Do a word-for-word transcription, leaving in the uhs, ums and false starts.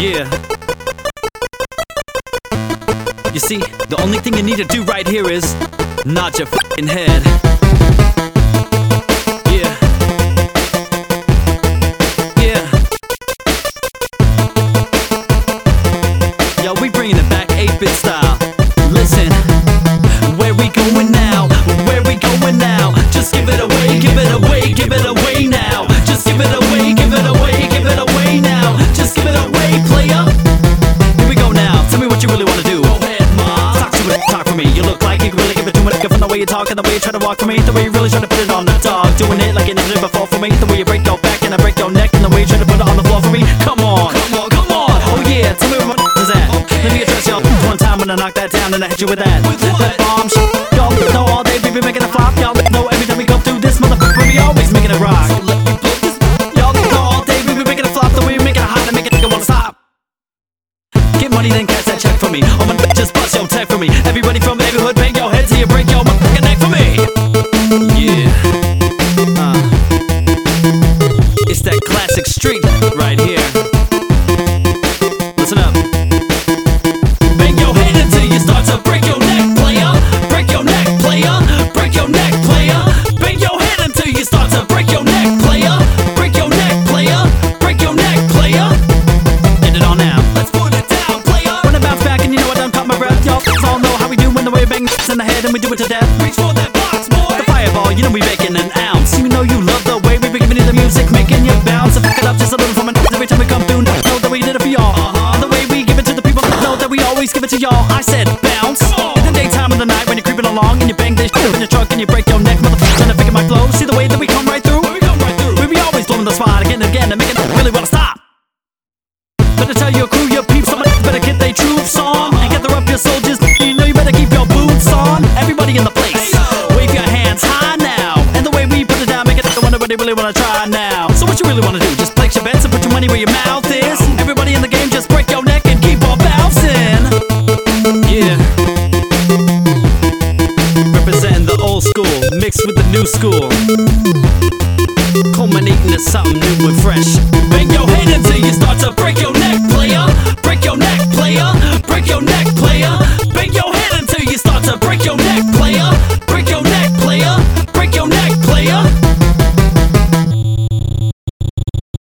Yeah. You see, the only thing you need to do right here is nod your f***ing head. Yeah. Yeah. Yo, we bringing it back eight-bit style. Listen, where we going now? Where we going now? Just give it away, give it away, give it away now. Just give it away, give it away, give it away now. Just give it away, player. Here we go now. Tell me what you really wanna do. Go ahead, ma. Talk to it, talk for me. You look like you can really give it to me. From the way you talk and the way you try to walk for me, the way you really try to put it on the dog. Doing it like you never did before for me. The way you break your back and I break your neck, and the way you try to put it on the floor for me. Come on, come on, come on. Oh yeah, tell me where my is at. Okay. Let me address y'all one time when I knock that down and I hit you with that. With what? That bomb shit. Y'all know all day we be making a flop. Y'all know every time we come through this motherfucker we always making it rock. So let me blow this. Y'all know all day we be making a flop. The way we make it hot and make it nigga wanna stop. Get money then catch that check for me. All my just bust your tech for me. Everybody from every hood bang your head till you break your motherfucking neck for me. Yeah. Uh. It's that classic street right here. Listen up. Bang your head until you start to break your neck, player. Break your neck, player. Break your neck, player. Bang your head until you start to break your neck, player. Break your neck, player. Break your neck, player. End it all now. Let's put it down, player. Run it bounce back and you know I done caught my breath. Y'all all know how we do when the way we bang in the head and we do it to death. Reach for that box, boy. The fireball, you know we making an ounce. You know you love the way we be giving you the music, making you bounce. And fuck it up just a little from an every time we come through. Know that we did it for y'all. Uh-huh. And the way we give it to the people, know that we always give it to y'all. I said bounce. In the daytime of the night when you're creeping along and you bang this shit in your truck and you break your neck, motherfucker, trying to figure my flow. See the way that we come right through? We come right through. We be always blowing the spot again and again and making it really wanna stop. Better tell your crew, your peeps, somebody better get they troops on and gather up your soldiers. You know you better keep your boots on. Everybody in the place, wave your hands high now. And the way we put it down, make it the one everybody really wanna try now. So what you really wanna do? Just place your bets and put your money where your mouth is. Everybody in the game, just break your neck and keep on bouncing. Yeah. Representing the old school mixed with the new school.